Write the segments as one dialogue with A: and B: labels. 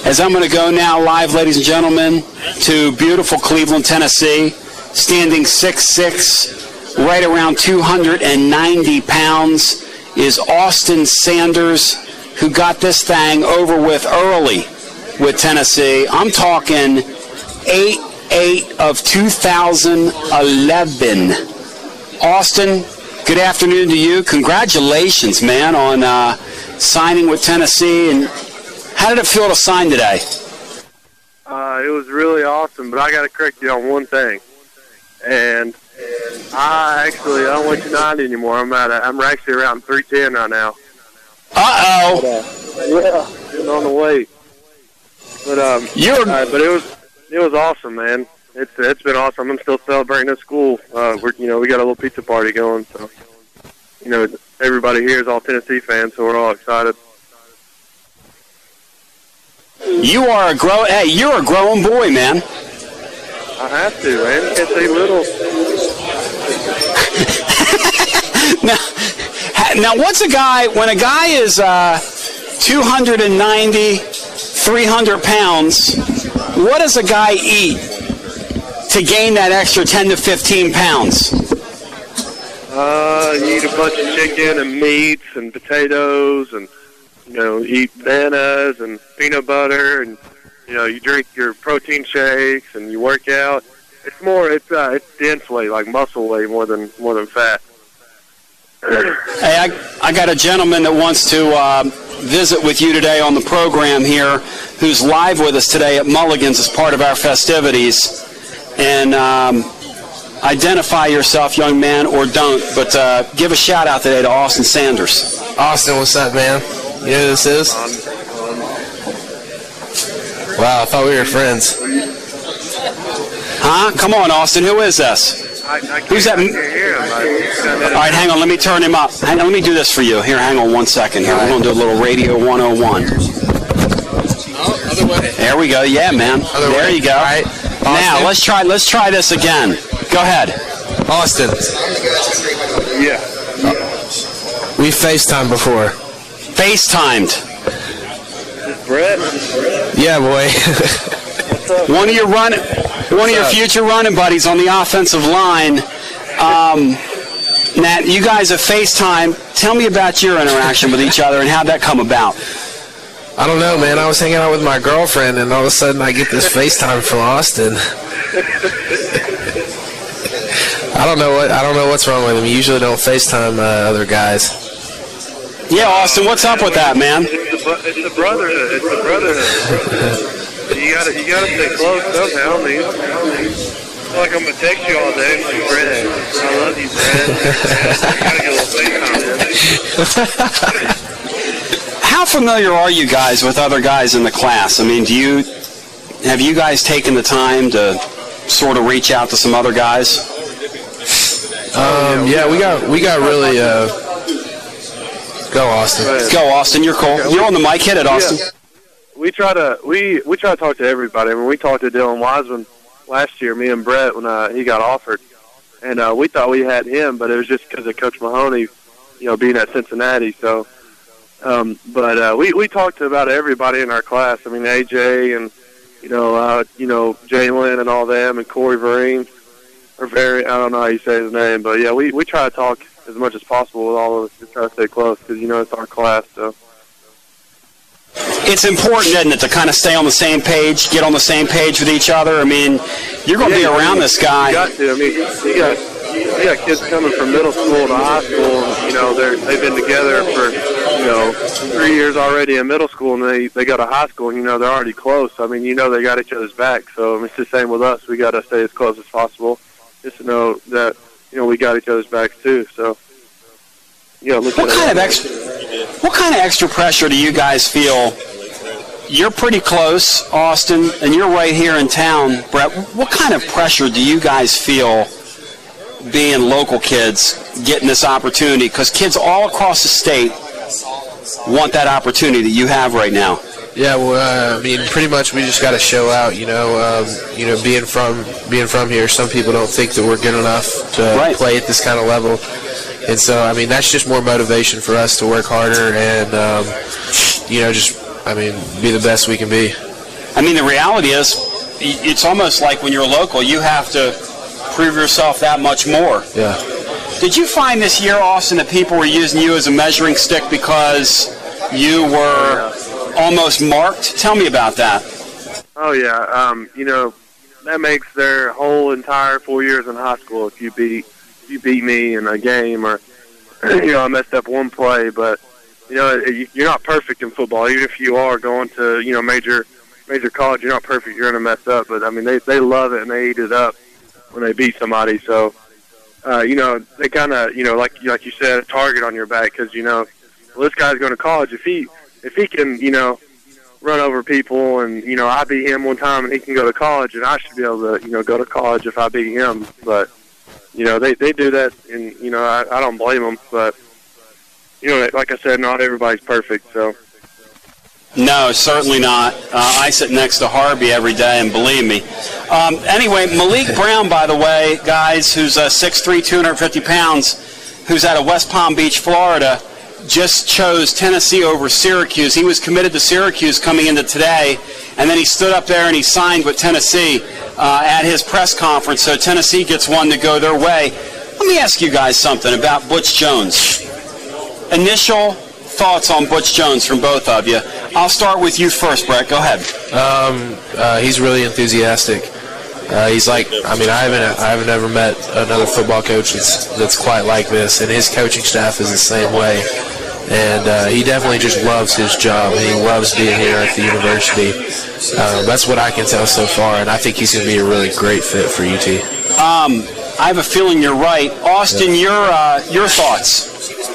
A: as I'm going to go now live, ladies and gentlemen, to beautiful Cleveland, Tennessee, standing 6'6", right around 290 pounds, is Austin Sanders, who got this thing over with early with Tennessee. I'm talking 8-8 of 2011. Austin, good afternoon to you. Congratulations, man, on signing with Tennessee. And how did it feel to sign today?
B: It was really awesome, but I got to correct you on one thing. And I don't weigh 290 anymore. I'm actually around 310 right now.
A: Uh-oh.
B: Yeah, getting on the weight. But but it was awesome, man. It's been awesome. I'm still celebrating at school. We got a little pizza party going, so everybody here is all Tennessee fans, so we're all excited.
A: You're a growing boy, man.
B: I have to, man. You can't say little.
A: now, when a guy is 290, 300 pounds, what does a guy eat to gain that extra 10 to 15 pounds?
B: You eat a bunch of chicken and meats and potatoes and, eat bananas and peanut butter and, you drink your protein shakes and you work out. It's dense weight, like muscle weight more than fat.
A: Hey, I got a gentleman that wants to visit with you today on the program here, who's live with us today at Mulligan's as part of our festivities. And identify yourself, young man, or don't, but give a shout-out today to Austin Sanders.
C: Austin, what's up, man? You know who this is? Wow, I thought we were friends.
A: Huh? Come on, Austin, who is this? Who's that? All right, hang on, let me turn him up. Hang on, let me do this for you. Here, hang on 1 second. Here, we're going to do a little Radio 101.
C: Oh, other way.
A: There we go. Yeah, man. There you go. All right. Now, let's try this again. Go ahead.
C: Austin.
B: Yeah.
C: We FaceTimed before.
A: FaceTimed.
B: Brett?
C: Yeah, boy.
A: One of your future running buddies on the offensive line. Nat, you guys have FaceTimed. Tell me about your interaction with each other and how'd that come about.
C: I don't know, man. I was hanging out with my girlfriend, and all of a sudden I get this FaceTime from Austin. I don't know what's wrong with him. You usually don't FaceTime other guys.
A: Yeah, Austin, what's up with that, man?
B: It's the brotherhood. It's the brotherhood. You gotta stay close somehow. I feel like I'm gonna text you all day. Like, Brett, I love you, Brett. You gotta get a little FaceTime, man.
A: How familiar are you guys with other guys in the class? I mean, have you guys taken the time to sort of reach out to some other guys?
C: Yeah, we got really. Go, Austin.
A: Go, Austin. You're cool. You're on the mic. Hit it, Austin.
B: Yeah. We try to talk to everybody. I mean, we talked to Dylan Wiseman last year, me and Brett, when he got offered, and we thought we had him, but it was just because of Coach Mahoney, being at Cincinnati. So. But we talked to about everybody in our class. I mean, AJ and Jalen and all them, and Corey Vereen I don't know how you say his name, but yeah, we try to talk as much as possible with all of us to try to stay close because it's our class. So
A: it's important, isn't it, to kind of stay on the same page, get on the same page with each other. I mean, you're going to be around this guy.
B: You got to. I mean, you got kids coming from middle school to high school, and they've been together for 3 years already in middle school, and they go to high school, and they're already close. I mean, they got each other's back. So it's the same with us. We got to stay as close as possible, just to know that we got each other's backs too. So what kind
A: of extra pressure do you guys feel? You're pretty close, Austin, and you're right here in town, Brett. What kind of pressure do you guys feel being local kids, getting this opportunity? Because kids all across the state want that opportunity that you have right now.
C: Yeah, well, I mean, pretty much we just got to show out. Being from here, some people don't think that we're good enough to play at this kind of level, and so I mean that's just more motivation for us to work harder and be the best we can be.
A: I mean, the reality is, it's almost like when you're local, you have to prove yourself that much more.
C: Yeah.
A: Did you find this year, Austin, that people were using you as a measuring stick because you were almost marked? Tell me about that.
B: Oh, yeah. That makes their whole entire 4 years in high school if you beat me in a game or, I messed up one play. But, you're not perfect in football. Even if you are going to, major college, you're not perfect. You're going to mess up. But, I mean, they love it and they eat it up when they beat somebody. So, they kind of, like you said, a target on your back because, this guy's going to college. If he can, run over people and, I beat him one time and he can go to college and I should be able to, go to college if I beat him. But, they do that and, I don't blame them. But, like I said, not everybody's perfect, so.
A: No, certainly not. I sit next to Harvey every day, and believe me. Anyway, Malik Brown, by the way, guys, who's 6'3", 250 pounds, who's out of West Palm Beach, Florida, just chose Tennessee over Syracuse. He was committed to Syracuse coming into today, and then he stood up there and he signed with Tennessee at his press conference, so Tennessee gets one to go their way. Let me ask you guys something about Butch Jones. Initial thoughts on Butch Jones from both of you. I'll start with you first, Brett. Go ahead.
C: He's really enthusiastic. He's like, I haven't ever met another football coach that's quite like this, and his coaching staff is the same way. And he definitely just loves his job. He loves being here at the university. That's what I can tell so far, and I think he's going to be a really great fit for UT.
A: I have a feeling you're right. Austin, your thoughts?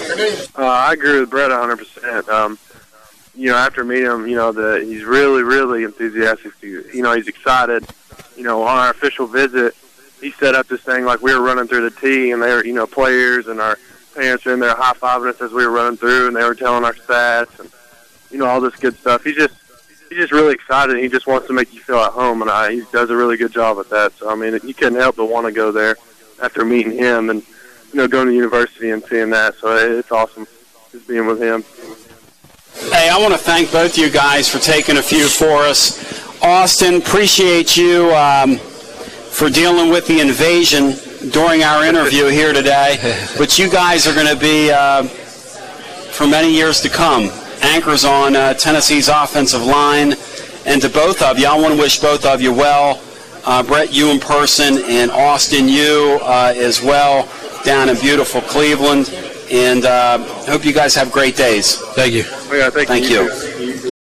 B: I agree with Brett 100%. After meeting him, he's really, really enthusiastic. He's excited. On our official visit, he set up this thing like we were running through the tee, and they were, players and our parents were in there high-fiving us as we were running through, and they were telling our stats and, all this good stuff. He's just really excited. He just wants to make you feel at home, and he does a really good job at that. So, you couldn't help but want to go there after meeting him and, going to the university and seeing that. So it's awesome just being with him.
A: Hey, I want to thank both of you guys for taking a few for us. Austin, appreciate you for dealing with the invasion during our interview here today. But you guys are going to be, for many years to come, anchors on Tennessee's offensive line. And to both of you, I want to wish both of you well. Brett, you in person, and Austin, you as well, down in beautiful Cleveland. And hope you guys have great days.
C: Thank you.
B: Yeah, thank you.
A: You.